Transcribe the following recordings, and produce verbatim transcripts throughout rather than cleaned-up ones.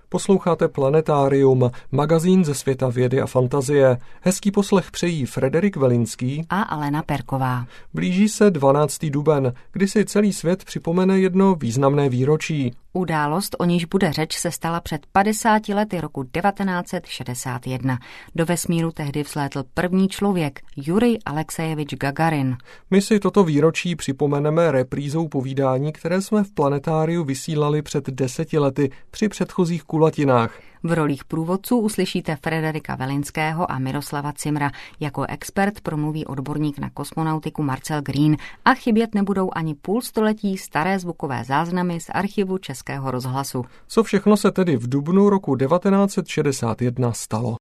Posloucháte Planetárium, magazín ze světa vědy a fantazie. Hezký poslech přejí Frederik Velinský a Alena Perková. Blíží se dvanáctý duben, kdy si celý svět připomene jedno významné výročí. Událost, o níž bude řeč, se stala před padesáti lety roku devatenáct set šedesát jedna. Do vesmíru tehdy vzlétl první člověk, Jurij Alexejevič Gagarin. My si toto výročí připomeneme reprízou povídání, které jsme v Planetáriu vysílali před deseti lety při předchozích kulatinách. V rolích průvodců uslyšíte Frederika Velinského a Miroslava Cimra. Jako expert promluví odborník na kosmonautiku Marcel Green a chybět nebudou ani půl století staré zvukové záznamy z archivu Českého rozhlasu. Co všechno se tedy v dubnu roku devatenáct set šedesát jedna stalo?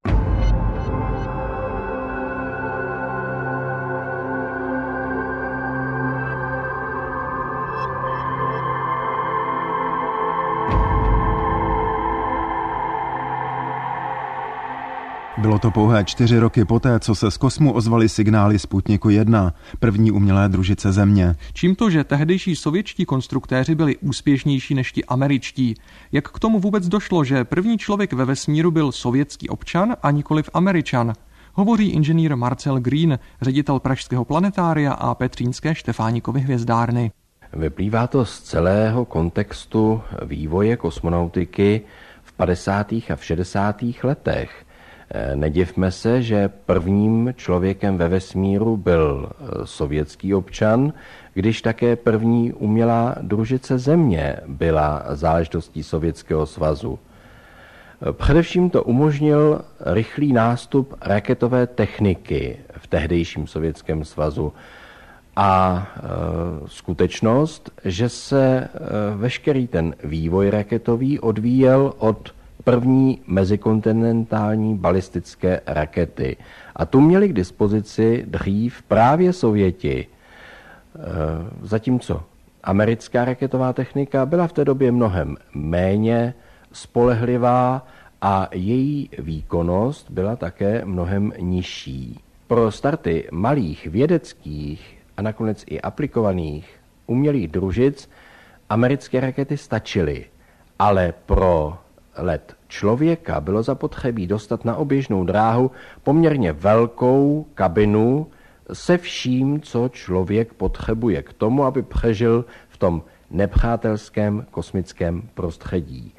Bylo to pouhé čtyři roky poté, co se z kosmu ozvaly signály Sputniku jedna, první umělé družice Země. Čím to, že tehdejší sovětští konstruktéři byli úspěšnější než ti američtí? Jak k tomu vůbec došlo, že první člověk ve vesmíru byl sovětský občan a nikoliv Američan? Hovoří inženýr Marcel Green, ředitel Pražského planetária a Petřínské Štefánikovy hvězdárny. Vyplývá to z celého kontextu vývoje kosmonautiky v padesátých a v šedesátých letech. Nedivme se, že prvním člověkem ve vesmíru byl sovětský občan, když také první umělá družice Země byla záležitostí Sovětského svazu. Především to umožnil rychlý nástup raketové techniky v tehdejším Sovětském svazu a e, skutečnost, že se e, veškerý ten vývoj raketový odvíjel od první mezikontinentální balistické rakety. A tu měli k dispozici dřív právě Sověti. Zatímco americká raketová technika byla v té době mnohem méně spolehlivá a její výkonnost byla také mnohem nižší. Pro starty malých vědeckých a nakonec i aplikovaných umělých družic americké rakety stačily, ale pro let člověka bylo zapotřebí dostat na oběžnou dráhu poměrně velkou kabinu se vším, co člověk potřebuje k tomu, aby přežil v tom nepřátelském kosmickém prostředí.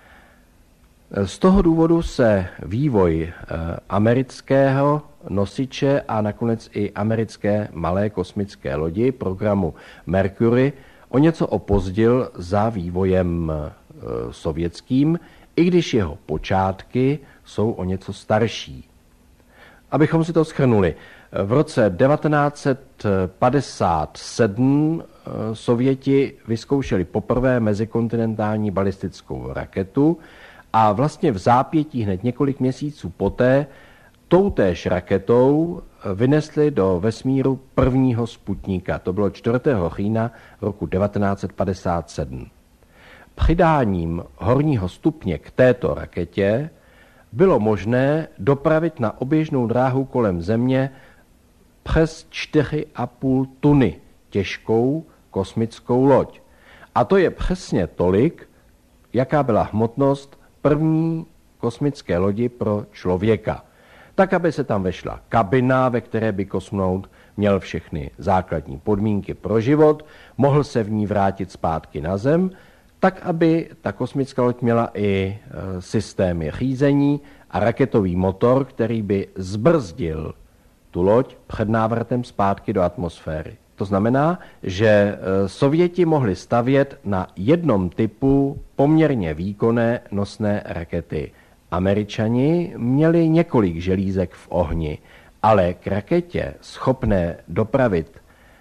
Z toho důvodu se vývoj amerického nosiče a nakonec i americké malé kosmické lodi programu Mercury o něco opozdil za vývojem sovětským, i když jeho počátky jsou o něco starší. Abychom si to shrnuli, v roce devatenáct set padesát sedm Sověti vyzkoušeli poprvé mezikontinentální balistickou raketu a vlastně v zápětí hned několik měsíců poté toutéž raketou vynesli do vesmíru prvního Sputnika. To bylo čtvrtého října roku devatenáct set padesát sedm. Přidáním horního stupně k této raketě bylo možné dopravit na oběžnou dráhu kolem Země přes čtyři a půl tuny těžkou kosmickou loď. A to je přesně tolik, jaká byla hmotnost první kosmické lodi pro člověka. Tak, aby se tam vešla kabina, ve které by kosmonaut měl všechny základní podmínky pro život, mohl se v ní vrátit zpátky na Zem, tak, aby ta kosmická loď měla i e, systémy řízení a raketový motor, který by zbrzdil tu loď před návratem zpátky do atmosféry. To znamená, že e, Sověti mohli stavět na jednom typu poměrně výkonné nosné rakety. Američani měli několik želízek v ohni, ale k raketě schopné dopravit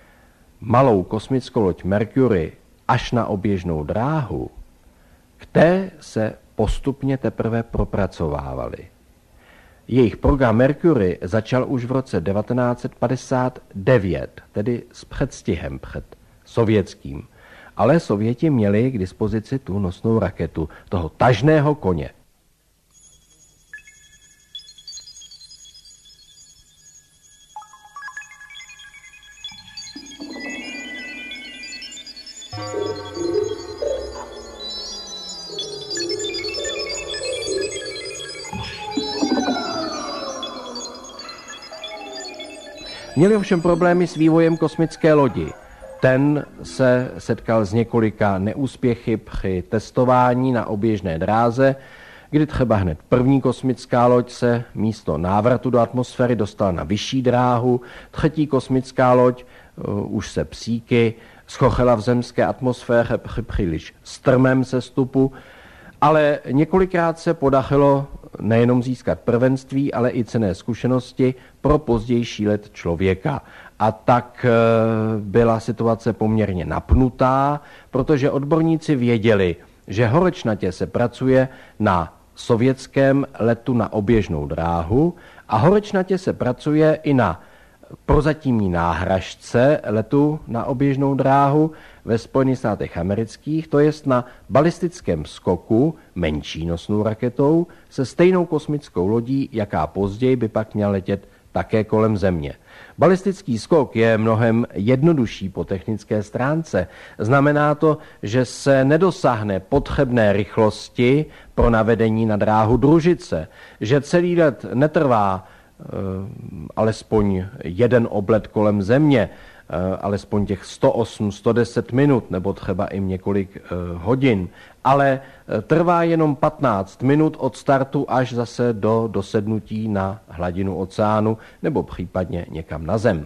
malou kosmickou loď Mercury až na oběžnou dráhu, k té se postupně teprve propracovávali. Jejich program Mercury začal už v roce devatenáct set padesát devět, tedy s předstihem před sovětským. Ale Sověti měli k dispozici tu nosnou raketu, toho tažného koně. Měli ovšem problémy s vývojem kosmické lodi. Ten se setkal s několika neúspěchy při testování na oběžné dráze, kdy třeba hned první kosmická loď se místo návratu do atmosféry dostala na vyšší dráhu, třetí kosmická loď uh, už se psíky schochela v zemské atmosféře při příliš strmém sestupu, ale několikrát se podařilo nejenom získat prvenství, ale i cenné zkušenosti pro pozdější let člověka. A tak byla situace poměrně napnutá, protože odborníci věděli, že horečnatě se pracuje na sovětském letu na oběžnou dráhu a horečnatě se pracuje i na prozatímní náhražce letu na oběžnou dráhu ve Spojených státech amerických, to jest na balistickém skoku menší nosnou raketou se stejnou kosmickou lodí, jaká později by pak měla letět také kolem Země. Balistický skok je mnohem jednodušší po technické stránce. Znamená to, že se nedosáhne potřebné rychlosti pro navedení na dráhu družice, že celý let netrvá alespoň jeden oblet kolem Země, alespoň těch sto osm, sto deset minut, nebo třeba i několik hodin, ale trvá jenom patnáct minut od startu až zase do dosednutí na hladinu oceánu, nebo případně někam na Zem.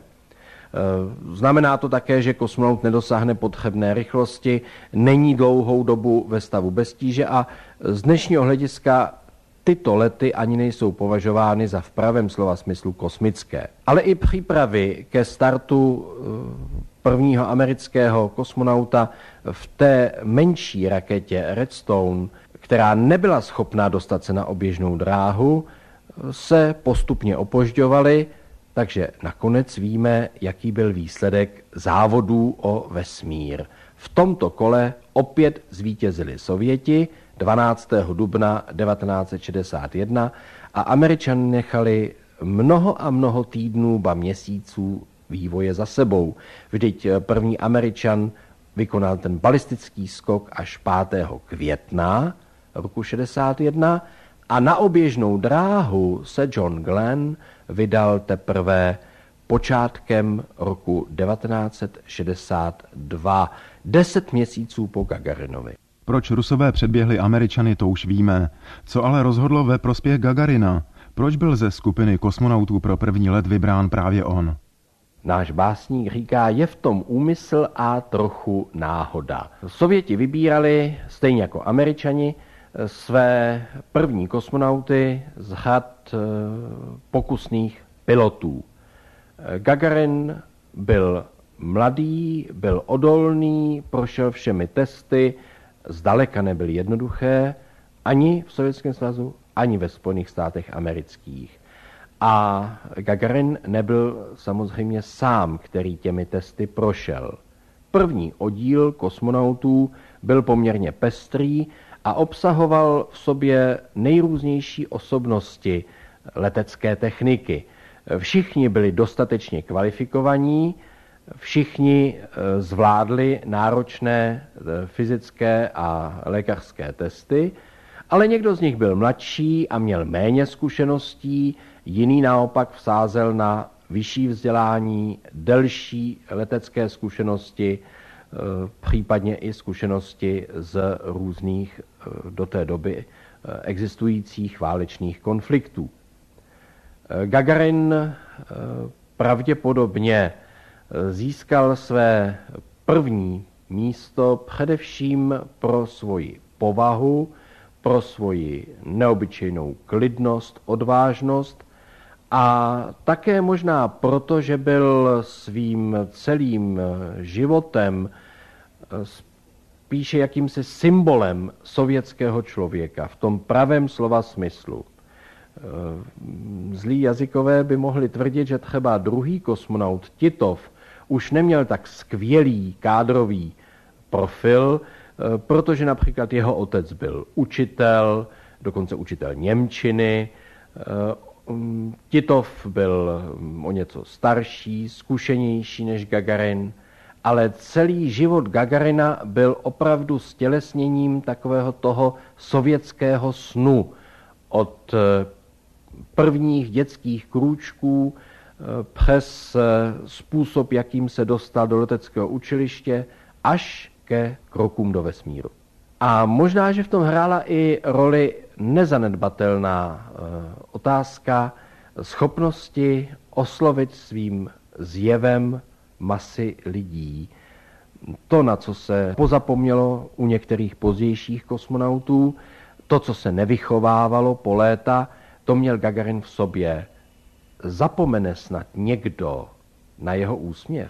Znamená to také, že kosmonaut nedosáhne potřebné rychlosti, není dlouhou dobu ve stavu bez tíže a z dnešního hlediska tyto lety ani nejsou považovány za v pravém slova smyslu kosmické. Ale i přípravy ke startu prvního amerického kosmonauta v té menší raketě Redstone, která nebyla schopná dostat se na oběžnou dráhu, se postupně opožďovaly, takže nakonec víme, jaký byl výsledek závodů o vesmír. V tomto kole opět zvítězili Sověti dvanáctého dubna devatenáct set šedesát jedna a Američané nechali mnoho a mnoho týdnů, ba měsíců vývoje za sebou. Vždyť první Američan vykonal ten balistický skok až pátého května roku šedesát jedna a na oběžnou dráhu se John Glenn vydal teprve počátkem roku devatenáct set šedesát dva, deset měsíců po Gagarinovi. Proč Rusové předběhli Američany, to už víme. Co ale rozhodlo ve prospěch Gagarina? Proč byl ze skupiny kosmonautů pro první let vybrán právě on? Náš básník říká, je v tom úmysl a trochu náhoda. Sověti vybírali, stejně jako Američani, své první kosmonauty z řad pokusných pilotů. Gagarin byl mladý, byl odolný, prošel všemi testy, zdaleka nebyly jednoduché, ani v Sovětském svazu, ani ve Spojených státech amerických. A Gagarin nebyl samozřejmě sám, který těmi testy prošel. První oddíl kosmonautů byl poměrně pestrý a obsahoval v sobě nejrůznější osobnosti letecké techniky. Všichni byli dostatečně kvalifikovaní, všichni zvládli náročné fyzické a lékařské testy, ale někdo z nich byl mladší a měl méně zkušeností, jiný naopak vsázel na vyšší vzdělání, delší letecké zkušenosti, případně i zkušenosti z různých do té doby existujících válečných konfliktů. Gagarin pravděpodobně získal své první místo především pro svoji povahu, pro svoji neobyčejnou klidnost, odvážnost a také možná proto, že byl svým celým životem spíše jakýmsi symbolem sovětského člověka v tom pravém slova smyslu. Zlí jazykové by mohli tvrdit, že třeba druhý kosmonaut Titov už neměl tak skvělý kádrový profil, protože například jeho otec byl učitel, dokonce učitel němčiny. Titov byl o něco starší, zkušenější než Gagarin, ale celý život Gagarina byl opravdu stělesněním takového toho sovětského snu od prvních dětských krůčků přes způsob, jakým se dostal do leteckého učiliště, až ke krokům do vesmíru. A možná, že v tom hrála i roli nezanedbatelná otázka schopnosti oslovit svým zjevem masy lidí. To, na co se pozapomnělo u některých pozdějších kosmonautů, to, co se nevychovávalo po léta, to měl Gagarin v sobě. Zapomene snad někdo na jeho úsměv?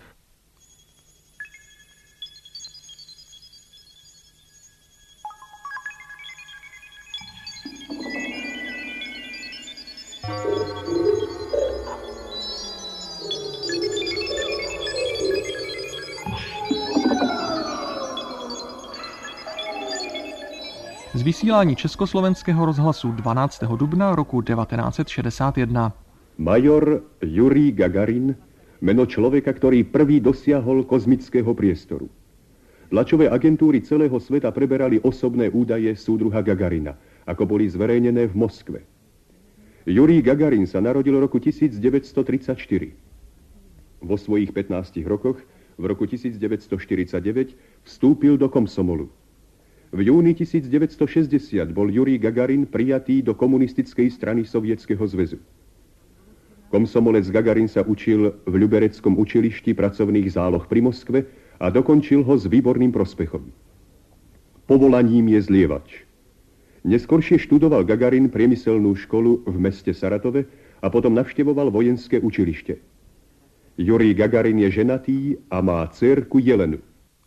Z vysílání Československého rozhlasu dvanáctého dubna roku devatenáct set šedesát jedna. Major Jurij Gagarin, meno človeka, ktorý prvý dosiahol kozmického priestoru. Tlačové agentúry celého sveta preberali osobné údaje súdruha Gagarina, ako boli zverejnené v Moskve. Jurij Gagarin sa narodil v roku devätnásťstotridsaťštyri. Vo svojich pätnástich rokoch, v roku devätnásťstoštyridsaťdeväť, vstúpil do komsomolu. V júni devätnásťstošesťdesiat bol Jurij Gagarin prijatý do komunistickej strany Sovietskeho zväzu. Komsomolec Gagarin sa učil v Ľubereckom učilišti pracovných záloh pri Moskve a dokončil ho s výborným prospechom. Povolaním je zlievač. Neskoršie študoval Gagarin priemyselnú školu v meste Saratove a potom navštevoval vojenské učilište. Jurij Gagarin je ženatý a má dcérku Jelenu.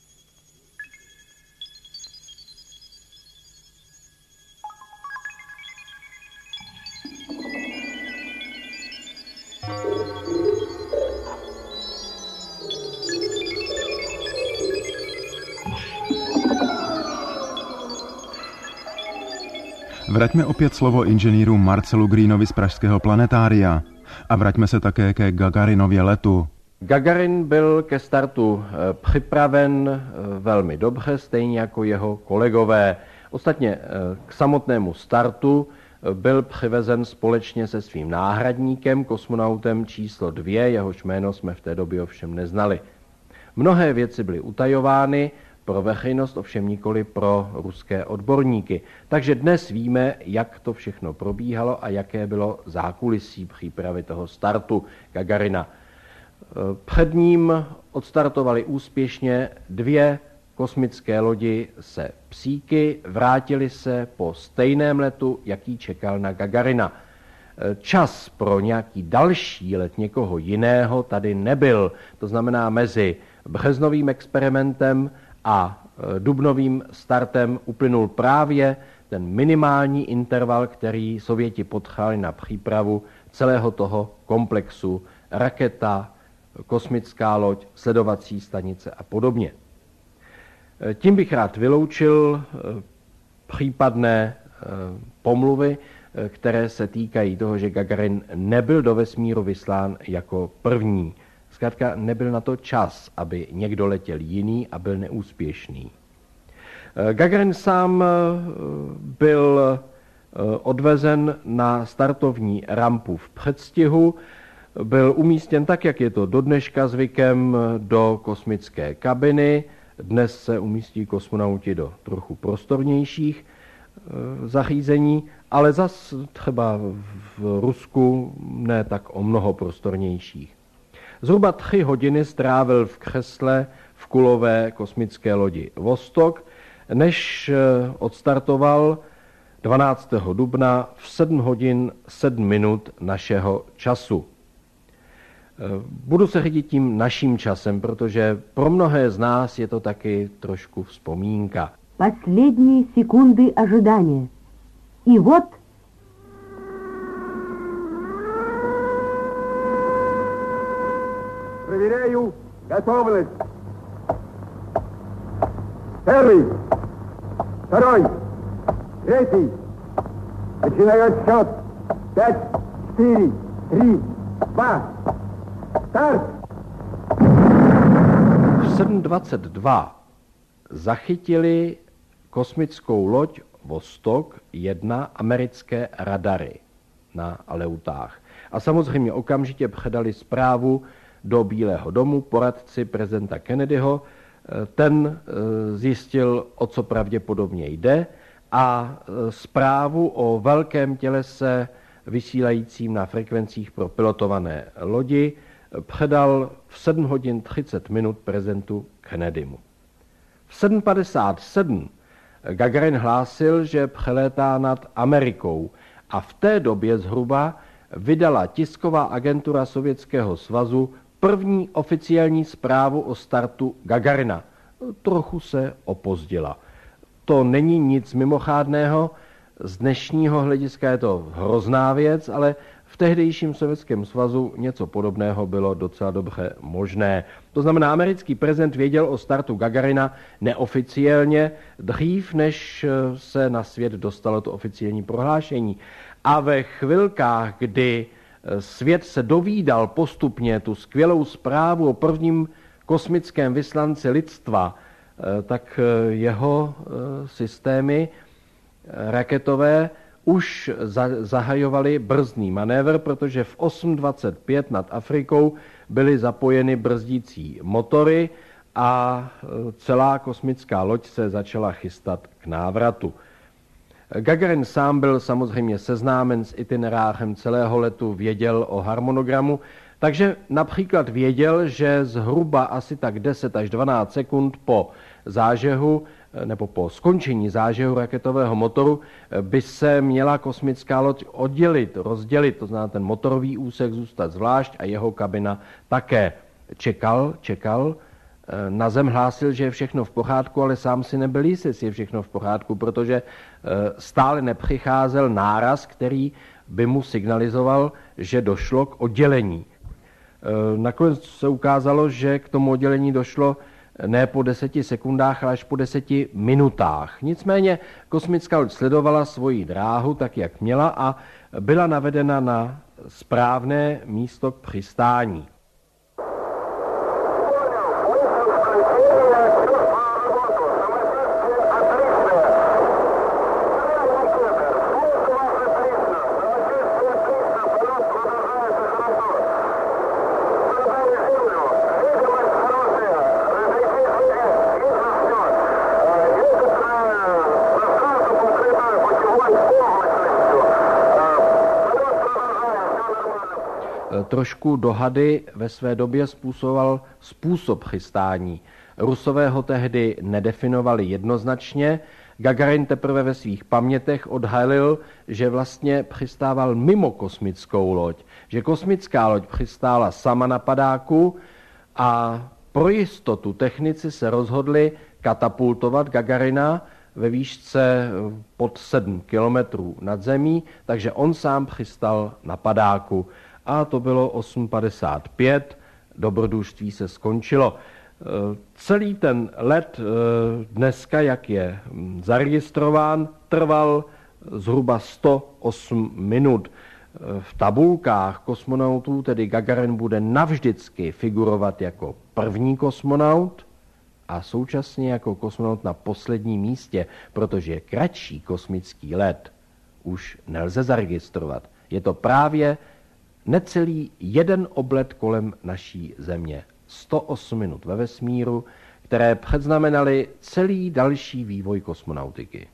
Vraťme opět slovo inženýru Marcelu Greenovi z pražského planetária a vraťme se také ke Gagarinově letu. Gagarin byl ke startu připraven velmi dobře, stejně jako jeho kolegové. Ostatně k samotnému startu byl přivezen společně se svým náhradníkem, kosmonautem číslo dvě, jehož jméno jsme v té době ovšem neznali. Mnohé věci byly utajovány, pro veřejnost ovšem nikoli pro ruské odborníky. Takže dnes víme, jak to všechno probíhalo a jaké bylo zákulisí přípravy toho startu Gagarina. Před ním odstartovali úspěšně dvě kosmické lodi se psíky, vrátili se po stejném letu, jaký čekal na Gagarina. Čas pro nějaký další let někoho jiného tady nebyl. To znamená, mezi březnovým experimentem a dubnovým startem uplynul právě ten minimální interval, který Sověti potřebovali na přípravu celého toho komplexu raketa, kosmická loď, sledovací stanice a podobně. Tím bych rád vyloučil případné pomluvy, které se týkají toho, že Gagarin nebyl do vesmíru vyslán jako první. Zkrátka nebyl na to čas, aby někdo letěl jiný a byl neúspěšný. Gagarin sám byl odvezen na startovní rampu v předstihu, byl umístěn tak, jak je to do dneška zvykem, do kosmické kabiny. Dnes se umístí kosmonauti do trochu prostornějších zařízení, ale zas třeba v Rusku ne tak o mnoho prostornějších. Zhruba tři hodiny strávil v křesle v kulové kosmické lodi Vostok, než odstartoval dvanáctého dubna v sedm hodin sedm minut našeho času. Budu se řídit tím naším časem, protože pro mnohé z nás je to taky trošku vzpomínka. Последние секунды ожидания. И вот... Проверяю готовность. Первый, второй, третий. Начинаю отсчет. Пять, четыре, три, два. Старт! V sedm dvacet dva zachytili kosmickou loď Vostok jedna americké radary na Aleutách. A samozřejmě okamžitě předali zprávu do Bílého domu poradci prezidenta Kennedyho. Ten zjistil, o co pravděpodobně jde, a zprávu o velkém tělese vysílajícím na frekvencích pro pilotované lodi předal v sedm hodin třicet minut prezidentu Kennedymu. V sedm padesát sedm Gagarin hlásil, že přelétá nad Amerikou, a v té době zhruba vydala tisková agentura Sovětského svazu první oficiální zprávu o startu Gagarina. Trochu se opozdila. To není nic mimořádného, z dnešního hlediska je to hrozná věc, ale v tehdejším Sovětském svazu něco podobného bylo docela dobře možné. To znamená, americký prezident věděl o startu Gagarina neoficiálně dřív, než se na svět dostalo to oficiální prohlášení. A ve chvilkách, kdy svět se dovídal postupně tu skvělou zprávu o prvním kosmickém vyslanci lidstva, tak jeho systémy raketové už zahajovaly brzdný manévr, protože v osm dvacet pět nad Afrikou byly zapojeny brzdící motory a celá kosmická loď se začala chystat k návratu. Gagarin sám byl samozřejmě seznámen s itinerářem celého letu, věděl o harmonogramu, takže například věděl, že zhruba asi tak deset až dvanáct sekund po zážehu nebo po skončení zážehu raketového motoru by se měla kosmická loď oddělit, rozdělit, to znamená ten motorový úsek zůstat zvlášť a jeho kabina také. Čekal, čekal, na zem hlásil, že je všechno v pořádku, ale sám si nebyl jist, jestli je všechno v pořádku, protože stále nepřicházel náraz, který by mu signalizoval, že došlo k oddělení. Nakonec se ukázalo, že k tomu oddělení došlo ne po deseti sekundách, ale až po deseti minutách. Nicméně kosmická loď sledovala svoji dráhu tak, jak měla, a byla navedena na správné místo k přistání. Trošku dohady ve své době způsoboval způsob chystání. Rusové ho tehdy nedefinovali jednoznačně. Gagarin teprve ve svých pamětech odhalil, že vlastně přistával mimo kosmickou loď. Že kosmická loď přistála sama na padáku a pro jistotu technici se rozhodli katapultovat Gagarina ve výšce pod sedm kilometrů nad zemí, takže on sám přistal na padáku. A to bylo osm padesát pět, dobrodružství se skončilo. Celý ten let dneska, jak je zaregistrován, trval zhruba sto osm minut. V tabulkách kosmonautů tedy Gagarin bude navždycky figurovat jako první kosmonaut a současně jako kosmonaut na posledním místě, protože kratší kosmický let už nelze zaregistrovat. Je to právě necelý jeden oblet kolem naší země. sto osm minut ve vesmíru, které předznamenaly celý další vývoj kosmonautiky.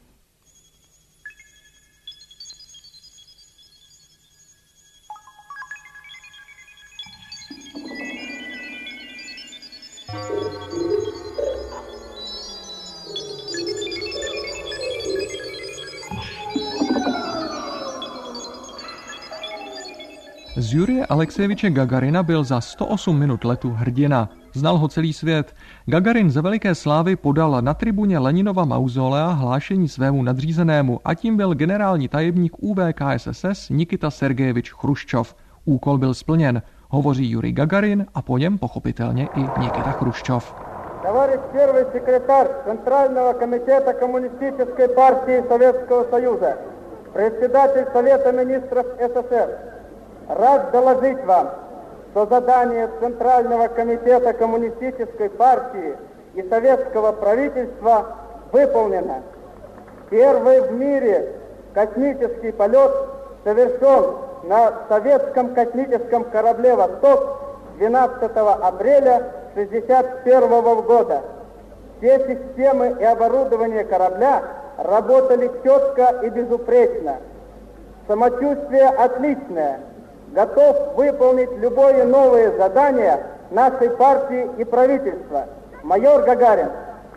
Z Jurije Alexejeviče Gagarina byl za sto osm minut letu hrdina. Znal ho celý svět. Gagarin za veliké slávy podal na tribuně Leninova mauzolea hlášení svému nadřízenému, a tím byl generální tajemník U V K S S S Nikita Sergejevič Chruščov. Úkol byl splněn, hovoří Jurij Gagarin a po něm pochopitelně i Nikita Chruščov. Товарищ первый секретарь Центрального комитета Коммунистической партии Советского Союза, председатель Совета министров СССР, рад доложить вам, что задание Центрального комитета Коммунистической партии и Советского правительства выполнено. Первый в мире космический полет совершен на советском космическом корабле «Восток» двенадцатого апреля шестьдесят первого года. Все системы и оборудование корабля работали четко и безупречно. Самочувствие отличное. Готов выполнить любое новое задание нашей партии и правительства. Майор Гагарин.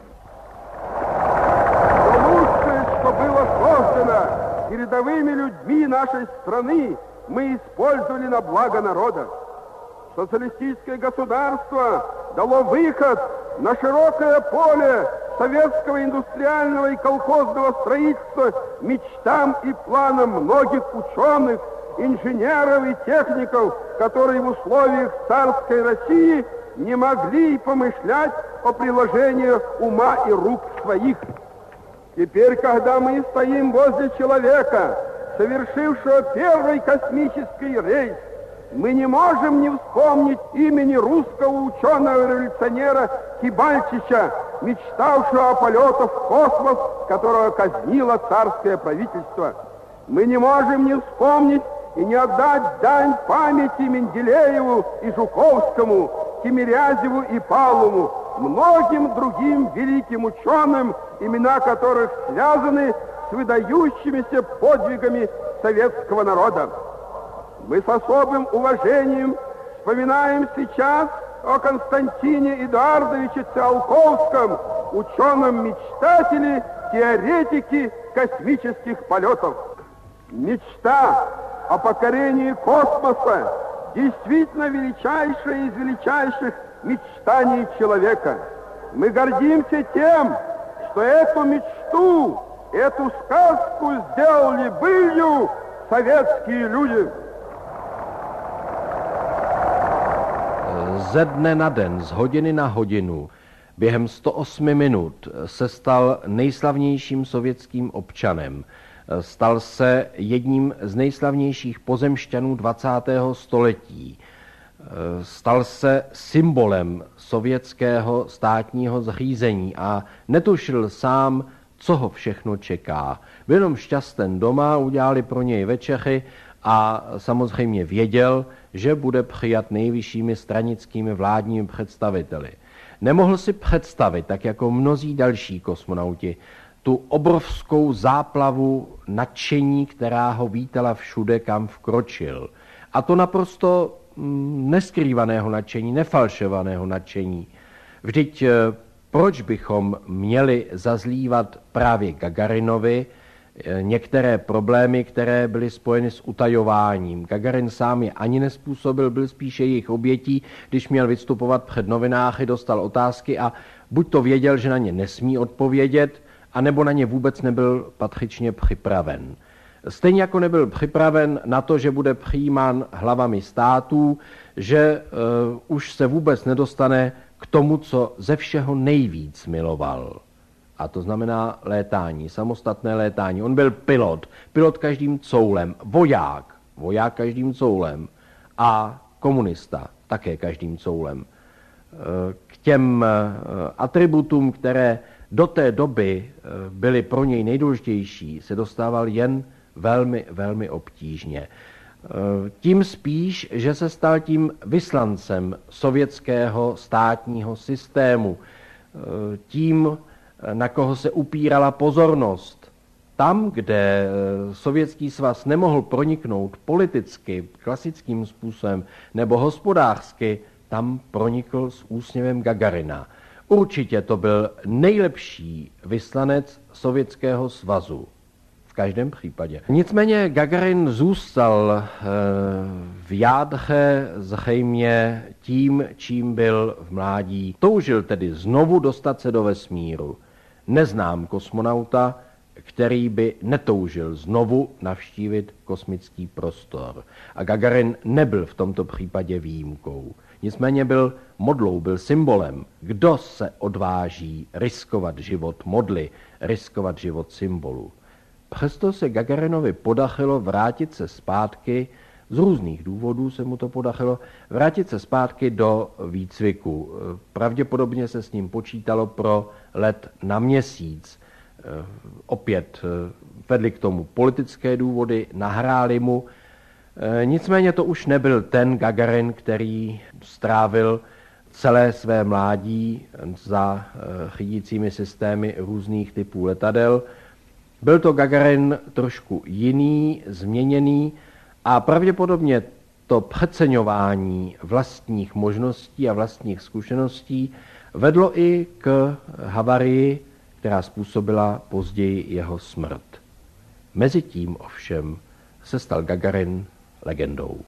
Но лучшее, что было создано передовыми людьми нашей страны, мы использовали на благо народа. Социалистическое государство дало выход на широкое поле советского индустриального и колхозного строительства мечтам и планам многих ученых, инженеров и техников, которые в условиях царской России не могли и помышлять о приложении ума и рук своих. Теперь, когда мы стоим возле человека, совершившего первый космический рейс, мы не можем не вспомнить имени русского ученого-революционера Кибальчича, мечтавшего о полетах в космос, которого казнило царское правительство. Мы не можем не вспомнить и не отдать дань памяти Менделееву и Жуковскому, Тимирязеву и Павлову, многим другим великим ученым, имена которых связаны с выдающимися подвигами советского народа. Мы с особым уважением вспоминаем сейчас о Константине Эдуардовиче Циолковском, ученом-мечтателе, теоретике космических полетов. Мечта о покорении космоса действительно величайшая из величайших мечтаний человека. Мы гордимся тем, что эту мечту, эту сказку сделали былью советские люди. Ze dne na den, z hodiny na hodinu, během sto osm minut se stal nejslavnějším sovětským občanem. Stal se jedním z nejslavnějších pozemšťanů dvacátého století. Stal se symbolem sovětského státního zřízení a netušil sám, co ho všechno čeká. Byl jenom šťasten doma, udělali pro něj večeři a samozřejmě věděl, že bude přijat nejvyššími stranickými vládními představiteli. Nemohl si představit, tak jako mnozí další kosmonauti, tu obrovskou záplavu nadšení, která ho vítala všude, kam vkročil. A to naprosto neskrývaného nadšení, nefalšovaného nadšení. Vždyť proč bychom měli zazlívat právě Gagarinovi některé problémy, které byly spojeny s utajováním. Gagarin sám je ani nespůsobil, byl spíše jejich obětí, když měl vystupovat před novináři, dostal otázky a buď to věděl, že na ně nesmí odpovědět, anebo na ně vůbec nebyl patřičně připraven. Stejně jako nebyl připraven na to, že bude přijímán hlavami států, že uh, už se vůbec nedostane k tomu, co ze všeho nejvíc miloval. A to znamená létání, samostatné létání. On byl pilot, pilot každým coulem, voják, voják každým coulem a komunista také každým coulem. K těm atributům, které do té doby byly pro něj nejdůležitější, se dostával jen velmi, velmi obtížně. Tím spíš, že se stal tím vyslancem sovětského státního systému, tím, na koho se upírala pozornost. Tam, kde Sovětský svaz nemohl proniknout politicky, klasickým způsobem, nebo hospodářsky, tam pronikl s úsměvem Gagarina. Určitě to byl nejlepší vyslanec Sovětského svazu. V každém případě. Nicméně Gagarin zůstal v jádře zřejmě tím, čím byl v mládí. Toužil tedy znovu dostat se do vesmíru. Neznám kosmonauta, který by netoužil znovu navštívit kosmický prostor. A Gagarin nebyl v tomto případě výjimkou. Nicméně byl modlou, byl symbolem. Kdo se odváží riskovat život modly, riskovat život symbolu? Přesto se Gagarinovi podařilo vrátit se zpátky, z různých důvodů se mu to podařilo, vrátit se zpátky do výcviku. Pravděpodobně se s ním počítalo pro let na měsíc. Opět vedli k tomu politické důvody, nahráli mu. Nicméně to už nebyl ten Gagarin, který strávil celé své mládí za řídícími systémy různých typů letadel. Byl to Gagarin trošku jiný, změněný a pravděpodobně to přeceňování vlastních možností a vlastních zkušeností vedlo i k havarii, která způsobila později jeho smrt. Mezitím ovšem se stal Gagarin legendou.